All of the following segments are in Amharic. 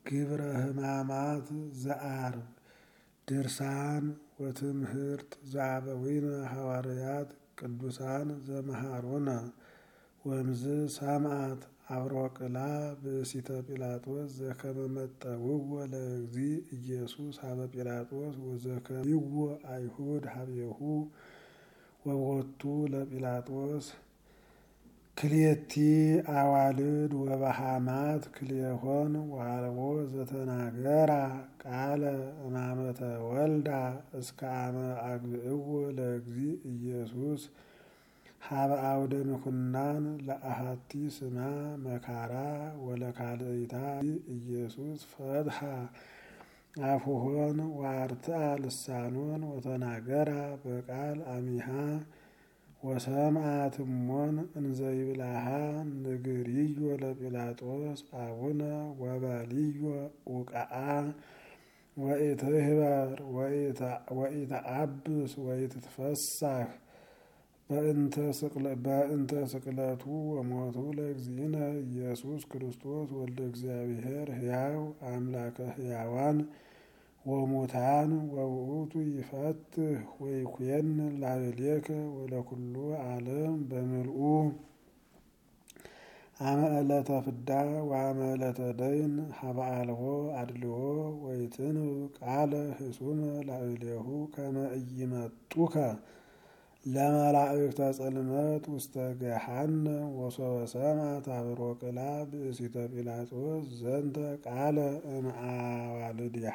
ግብረ ሕማማት ዘዓርብ ድርሳን ወትምህርት ዘአበዊነ ሐዋርያት ቅዱሳን ዘመሃሮነ ወምዝ ሰምዓት አብሮቅላ ብእሲተ ጲላጦስ ዘከመ መጠውዎ ለእግዚእ ኢየሱስ ሀበ ጲላጦስ ወዘከይዎ አይሁድ ሀቤሁ ወቦቱ ለጲላጦስ ክልኤቲ አዋልድ ወበሃማት ክልኤሆን ወአልቦ ዘተናገራ ቃለ እማመተ ወልዳ እስከ አመ አግብእዎ ለእግዚእ ኢየሱስ ሀበ አውደ ምኩናን ለአሐቲ ስማ መካራ ወለካልእታ ኢየሱስ ፈትሐ አፉሆን ወአርትዐ ልሳኖን ወተናገራ በቃል አሚሃ ወሰምዓት እሞን እንዘ ይብላሃ ንግሪዮ ለጲላጦስ አቡነ ወበልዮ ውቃአ ወኢትህበር ወኢተአብስ ወኢትትፈሳህ በእንተ ስቅለቱ ወሞቱ ለእግዚእነ ኢየሱስ ክርስቶስ ወልደ እግዚአብሔር ሕያው አምላከ ሕያዋን ወሙታን ወውእቱ ይፈትህ ወይኩየን ላዕሌከ ወለኩሉ ዓለም በምልኡ አመ ዕለተ ፍዳ ወአመ ዕለተ ደይን ሀበ አልቦ አድልዎ ወይትንብ ቃለ ህሱመ ላዕሌሁ ከመ ኢይመጡከ ለመላእክተ ጽልመት ውስተ ገሃነም ወሶበ ሰምዐት አብሮቅላ ብእሲተ ጲላጦስ ዘንተ ቃለ እምአዋልድሃ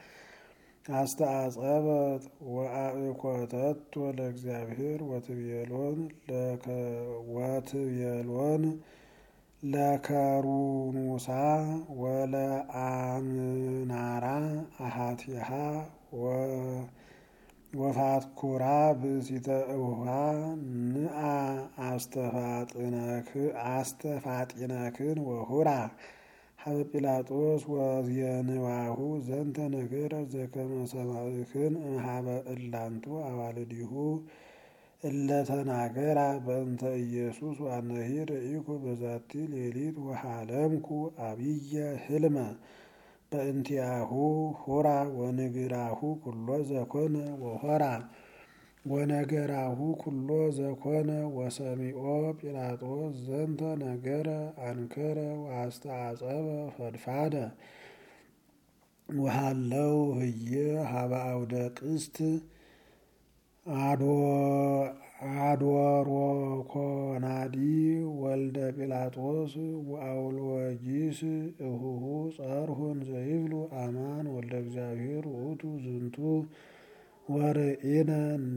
አስተአጸበት ወአእኮተቶ ለእግዚአብሔር ወትቤሎን ለከሩኑሳ ወለአምናራ አሃቲሃ ወፋትኩራ ብእሲተ እውሃ ንአ አስተፋጢነክን ወሁራ ሀበ ጲላጦስ ወዜንዋሁ ዘንተ ነገረ ዘከመ ሰማዕክን እምኀበ እላንቱ አዋልዲሁ እለተናገራ በእንተ ኢየሱስ ወአነሂ ርኢኩ በዛቲ ሌሊት ወሃለምኩ አብየ ህልመ በእንቲአሁ ሆራ ወንግራሁ ኩሎ ዘኮነ ወሆራ ወነገራሁ ኩሎ ዘኮነ ወሰሚዖ ጲላጦስ ዘንተ ነገረ አንከረ ወአስተአጸበ ፈድፋደ ወሃለው ህየ ሀበ አውደ ቅስት አዶሮኮናዲ ወልደ ጲላጦስ ወአውሎጊስ እሁሁ ጸርሁን ዘይብሉ አማን ወልደ እግዚአብሔር ውእቱ ዝንቱ ወርኢነ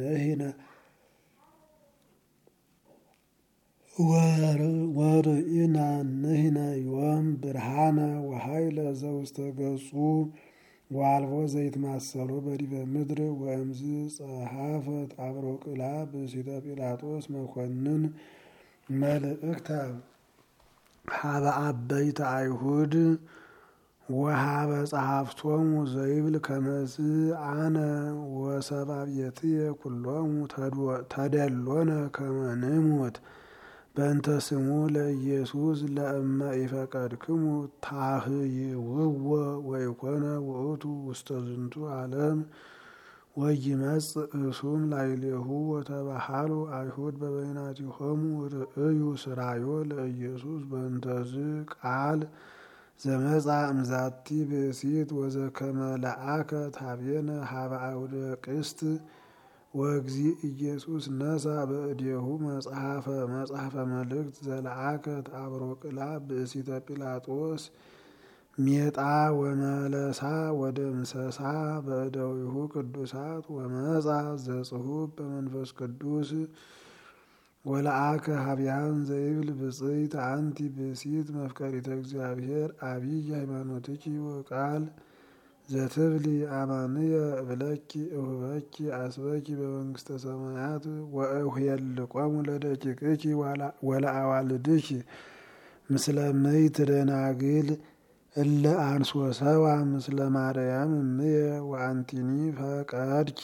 ንሕነ ዮም ብርሃነ ወኃይለ ዘውስተ ገጹ ወአልቦ ዘይትማሰሎ በዲበ ምድር ወእምዝ ጸሐፈት አብሮቅላ ብእሲተ ጲላጦስ መኮንን መልእክተ ሀበ አበይተ አይሁድ ወሀበ ጸሐፍቶሙ ዘይብል ከመዝ አነ ወሰብአብየትየ ኩሎሙ ተደሎነ ከመ ንሙት በእንተ ስሙ ለኢየሱስ ለእመ ኢፈቀድክሙ ታህይውዎ ወይኮነ ውእቱ ውስተ ዝንቱ ዓለም ወይመጽእ እሱም ላዕሌሁ ወተባሃሉ አይሁድ በበይናቲሆሙ ርእዩ ስራዮ ለኢየሱስ በእንተዝ ቃል ዘመጻ እምዛቲ ብእሲት ወዘከመ ለአከ ታቤነ ሀበ አውደ ቅስት ወእግዚእ ኢየሱስ ነሳ በእዴሁ መጽሐፈ መልእክት ዘለአከት አብሮቅላ ብእሲተ ጲላጦስ ሜጣ ወመለሳ ወደምሰሳ በእደዊሁ ቅዱሳት ወመጻ ዘጽሁፍ በመንፈስ ቅዱስ ወለአከ ሀቢያን ዘይብል ብጽይት አንቲ ብእሲት መፍቀሪተ እግዚአብሔር አብይ ሃይማኖትኪ ወቃል ዘትብሊ አማንየ እብለኪ እሁበኪ አስበኪ በመንግስተ ሰማያት ወእሁየልቆሙ ለደቂቅኪ ወለአዋልድኪ ምስለ ምይት ደናግል እለ አንሶሰዋ ምስለ ማርያም እምየ ወአንቲኒ ፈቀድኪ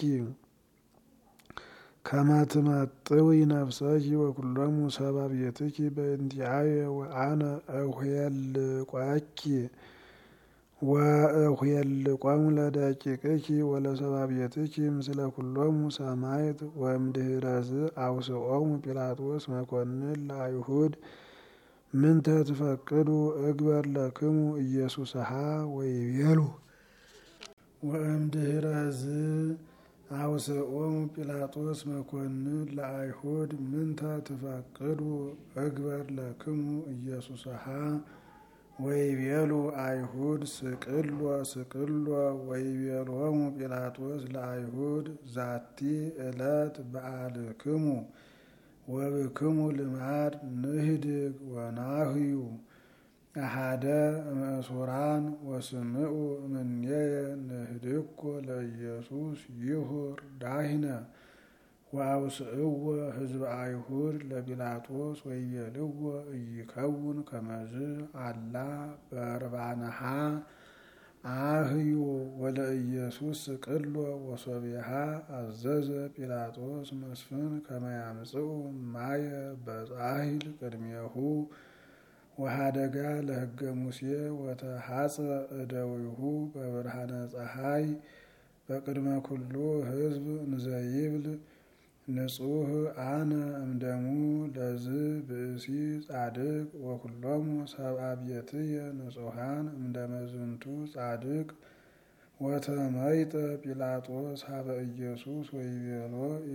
ከመ ትመጥዊ ነፍሰኪ ወኩሎሙ ሰብአ ቤትኪ በእንቲአየ ወአነ እሁየልቆኪ ወእሁየልቆሙ ለደቂቅኪ ወለሰባብየትኪ ምስለ ኩሎሙ ሰማዕት ወእምድኅረዝ አውስኦሙ ጲላጦስ መኮንን ለአይሁድ ምንተ ትፈቅዱ እግበር ለክሙ ኢየሱስሃ ወይቤሉ ወእምድኅረዝ አውስኦሙ ጲላጦስ መኮንን ለአይሁድ ምንተ ትፈቅዱ እግበር ለክሙ ኢየሱስሃ ወይቤሉ አይሁድ ስቅሎ ስቅሎ ወይቤሎሙ ጲላጦስ ለአይሁድ ዛቲ ዕለት በዓልክሙ ወብክሙ ልማድ ንህድግ ወናህዩ አሐደ እምእሱራን ወስምዑ እምኔየ ንህድጎ ለኢየሱስ ይሁር ዳሂነ ወአውስእዎ ህዝበ አይሁድ ለጲላጦስ ወይቤልዎ ኢይከውን ከመዝ አላ በርባንሃ አህዩ ወለኢየሱስ ስቅሎ ወሶቢሃ አዘዘ ጲላጦስ መስፍን ከመ ያምጽኡ ማየ በጻሕል ቅድሜሁ ወሃደጋ ለሕገ ሙሴ ወተሐጽበ እደዊሁ በብርሃነ ፀሐይ በቅድመ ኩሉ ህዝብ እንዘይብል ንጹህ አነ እምደሙ ለዝ ብእሲ ጻድቅ ወኩሎሙ ሰብአ ቤትየ ንጹሃን እምደመዝንቱ ጻድቅ ወተመይጠ ጲላጦስ ሀበ ኢየሱስ ወይቤሎ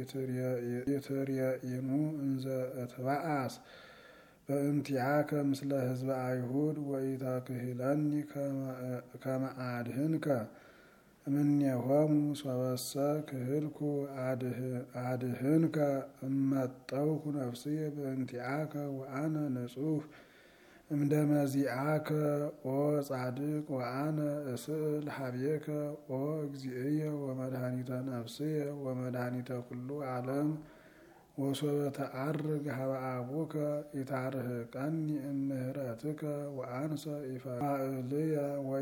ኢትርየኢኑ እንዘ እትበአስ በእንቲአከ ምስለ ህዝበ አይሁድ ወኢታክህለኒ ከመ አድህንከ እምኔሆሙ ሶበሰ ክህልኩ አድህንከ እመጠውኩ ነፍስየ በእንቲአከ ወአነ ንጹህ እምደመዚአከ ኦ ጻድቅ ወአነ እስእል ሀቤከ ኦ እግዚእየ ወመድኃኒተ ነፍስየ ወመድኃኒተ ኩሉ ዓለም ወሶበ ተዐርግ ሀበ አቡከ ኢታርህቀኒ እምህረትከ ወአንሰ ኢፋእልየ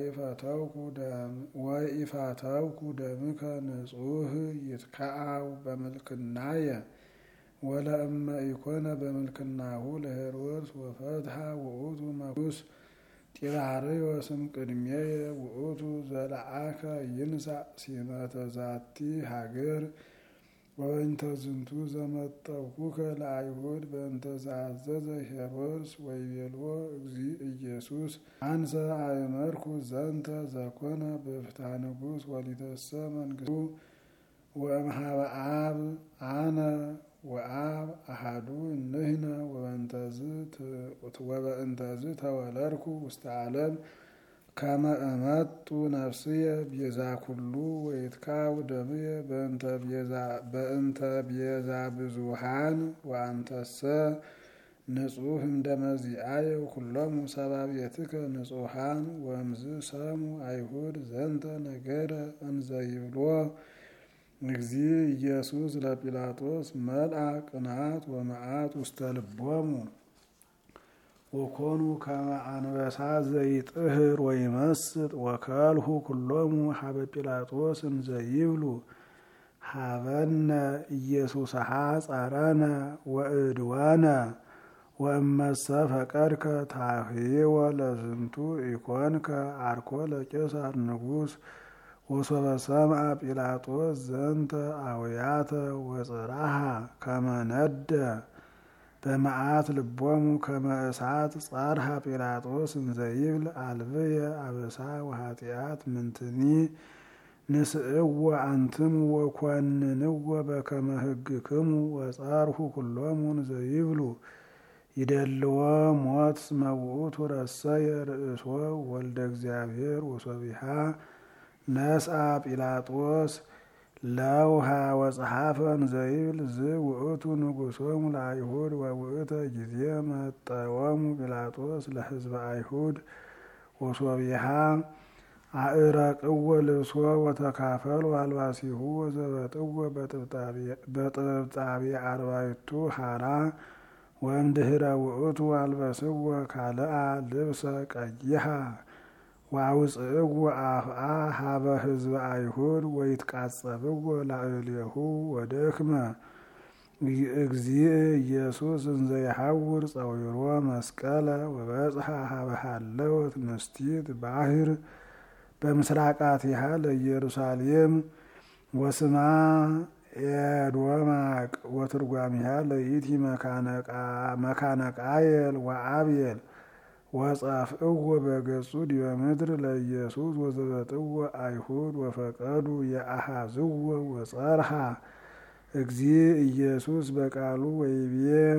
ወኢፈተውኩ ደምከ ንጹህ ይትከዐው በምልክናየ ወለእመ ኢኮነ በምልክናሁ ለሄሮድስ ወፈትሐ ውእቱ መኩስ ጢባርዮስም ቅድሜየ ውእቱ ዘለአከ ይንሣእ ሲመተ ዛቲ ሀገር ወእንተ ዝንቱ ዘመጠውኩከ ለአይሁድ በእንተ ዘአዘዘ ሄሮድስ ወይቤልዎ እግዚእ ኢየሱስ አንሰ አእመርኩ ዘንተ ዘኮነ በፍትሐ ንጉሥ ወሊተሰ መንግሥቱ ወእምኀበ አብ አነ ወአብ አሐዱ ንሕነ ወበእንተዝ ተወለድኩ ውስተ ዓለም ከመ እመጡ ነፍስየ ቤዛ ኩሉ ወይትካው ደምየ በእንተ ቤዛ ብዙሃን ወአንተሰ ንጹህ እምደመዚአየ ኩሎሙ ሰብአ ቤትከ ንጹሃን ወእምዝ ሰሙ አይሁድ ዘንተ ነገረ እንዘይብሎ እግዚእ ኢየሱስ ለጲላጦስ መልአ ቅንዓት ወመዓት ውስተ ልቦሙ ወኮኑ ከመ አንበሳ ዘይጥህር ወይመስጥ ወከልሁ ኩሎሙ ሀበ ጲላጦስ እንዘይብሉ ሀበነ ኢየሱስሃ ጻረነ ወእድወነ ወእመሰ ፈቀድከ ታህይወ ለዝንቱ ኢኮንከ አርኮ ለቄሳር ንጉሥ ወሶበ ሰምዐ ጲላጦስ ዘንተ አውያተ ወጽራሃ ከመ ነደ በመዓት ልቦሙ ከመ እሳት ጸርሃ ጲላጦስ እንዘይብል አልብየ አበሳ ወኃጢአት ምንትኒ ንስእዎ አንትሙ ወኮንንዎ በከመ ሕግክሙ ወጸርሁ ኩሎሙ እንዘይብሉ ይደልዎ ሞት እስመ ውእቱ ረሰየ ርእሶ ወልደ እግዚአብሔር ወሶቢሃ ነስአ ጲላጦስ ለውሃ ወጸሐፈ እንዘይብል ዝውእቱ ንጉሶሙ ለአይሁድ ወውእተ ጊዜ መጠወሙ ጲላጦስ ለሕዝበ አይሁድ ወሶቢሃ አእረቅዎ ልብሶ ወተካፈሉ አልባሲሁ ወዘበጥዎ በጥብጣቤ አርባዕቱ ሐራ ወእምድኅረ ውእቱ አልበስዎ ካልአ ልብሰ ቀይሐ ወአውፅእዎ አፍአ ሀበ ሕዝበ አይሁድ ወይትቃጸብዎ ላዕሌሁ ወደክመ እግዚእ ኢየሱስ እንዘ ይሐውር ጸዊሮ መስቀለ ወበጽሐ ሀበ ሀለወት ንስቲት ባሕር በምስራቃቲሃ ለኢየሩሳሌም ወስማ ኤዶማቅ ወትርጓሚሃ ለይቲ መካነ ቃየል ወአብየል ወጻፍእዎ በገጹ ዲበ ምድር ለኢየሱስ ወዘበጥዎ አይሁድ ወፈቀዱ የአሃዝዎ ወጸርሃ እግዚእ ኢየሱስ በቃሉ ወይቤ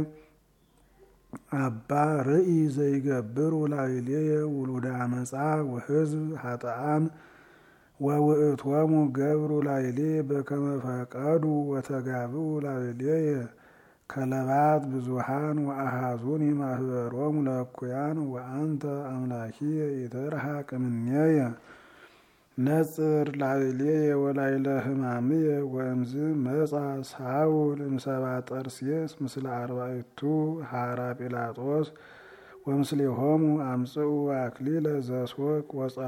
አባ ርኢ ዘይገብሩ ላዕሌየ ውሉደ አመፃ ወሕዝብ ኃጥኣን ወውእቶሙ ገብሩ ላዕሌየ በከመ ፈቀዱ ወተጋብኡ ላዕሌየ ከለባት ብዙሃን ወአሃዙኒ ማህበሮሙ ለእኩያን ወአንተ አምላኪየ ኢትርሐቅ እምኔየ ነጽር ላዕሌየ ወላዕለ ሕማምየ ወእምዝ መጻ ሳውል እምሰባ ጠርሴስ ምስለ አርባዕቱ ሐራ ጲላጦስ ወምስሌሆሙ አምጽኡ አክሊለ ዘሶቅ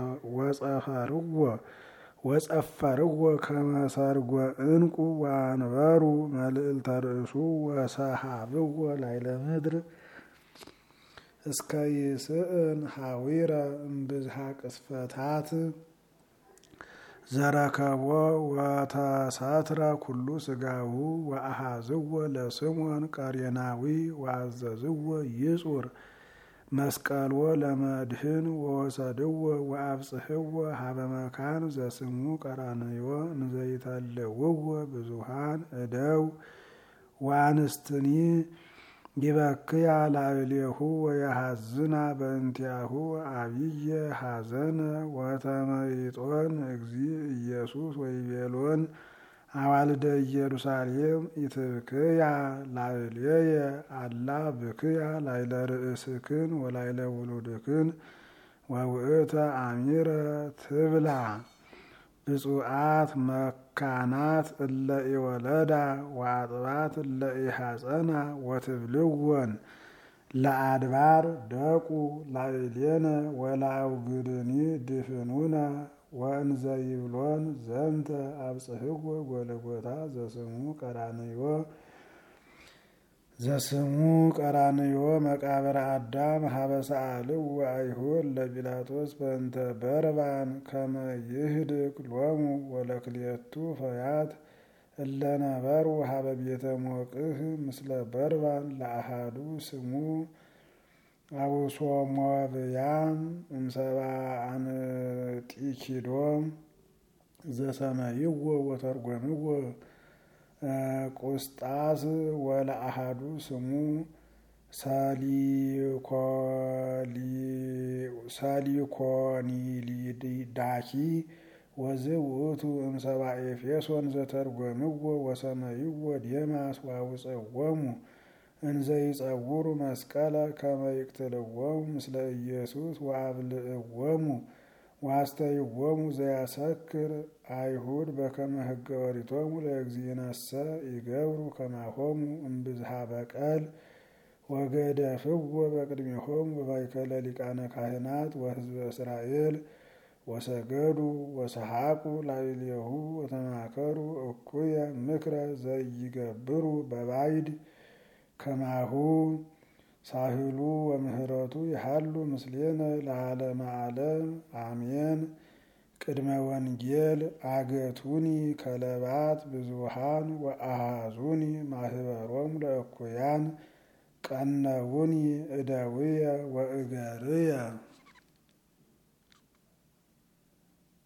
ወጸፈርዎ ከመ ሰርጎ ዕንቁ ወአንበሩ መልዕልተ ርእሱ ወሰሃብዎ ላዕለ ምድር እስከ ይስእን ሐዊረ እምብዝሃ ቅስፈታት ዘረከቦ ወተሰትረ ኩሉ ስጋሁ ወአሃዝዎ ለስምዖን ቀሬናዊ ወአዘዝዎ ይጹር መስቀልዎ ለመድህን ወወሰድዎ ወአብጽሕዎ ሀበ መካን ዘስሙ ቀራንዮ እንዘይተልውዎ ብዙሃን እደው ወአንስትኒ ይበክያ ላዕሌሁ ወየሐዝና በእንቲአሁ አብየ ሐዘነ ወተመይጦን እግዚእ ኢየሱስ ወይቤሎን አዋልደ ኢየሩሳሌም ኢትብክያ ላዕሌየ አላ ብክያ ላዕለ ርእስክን ወላዕለ ውሉድክን ወውእተ አሚረ ትብላ ብፁዓት መካናት እለ ኢወለዳ ወአጥባት እለ ኢሐፀና ወትብልወን ለአድባር ደቁ ላዕሌነ ወለአውግድኒ ድፍኑነ ወእንዘ ይብሎን ዘንተ አብጽሕዎ ጎልጎታ ዘስሙ ቀራንዮ መቃብረ አዳም ሀበ ሰአልው አይሁድ ለጲላጦስ በእንተ በርባን ከመ ይህድግ ሎሙ ወለክልኤቱ ፈያት እለ ነበሩ ሀበ ቤተ ሞቅህ ምስለ በርባን ለአሃዱ ስሙ አውሶሞብያን እምሰባ አንጢኪዶ ዘሰመይዎ ወተርጎምዎ ቁስጣስ ወለአሃዱ ስሙ ሳሊኮኒሊዳኪ ወዝውእቱ እምሰባ ኤፌሶን ዘተርጎምዎ ወሰመይዎ ዴማስ ዋውፀዎሙ እንዘ ይጸውሩ መስቀለ ከመ ይቅትልዎሙ ምስለ ኢየሱስ ወአብልዕዎሙ ዋስተይዎሙ ዘያሰክር አይሁድ በከመ ሕገ ኦሪቶሙ ለእግዚእነሰ ይገብሩ ከማሆሙ እምብዝሃ በቀል ወገደፍዎ በቅድሜሆሙ በማእከለ ሊቃነ ካህናት ወሕዝበ እስራኤል ወሰገዱ ወሰሐቁ ላዕሌሁ ወተማከሩ እኩየ ምክረ ዘይገብሩ በባዕድ ከማሁ ሳህሉ ወምህረቱ ይሃሉ ምስሌነ ለዓለመ ዓለም አሜን። ቅድመ ወንጌል አገቱኒ ከለባት ብዙሃን ወአሃዙኒ ማህበሮሙ ለእኩያን ቀነውኒ እደውየ ወእገርየ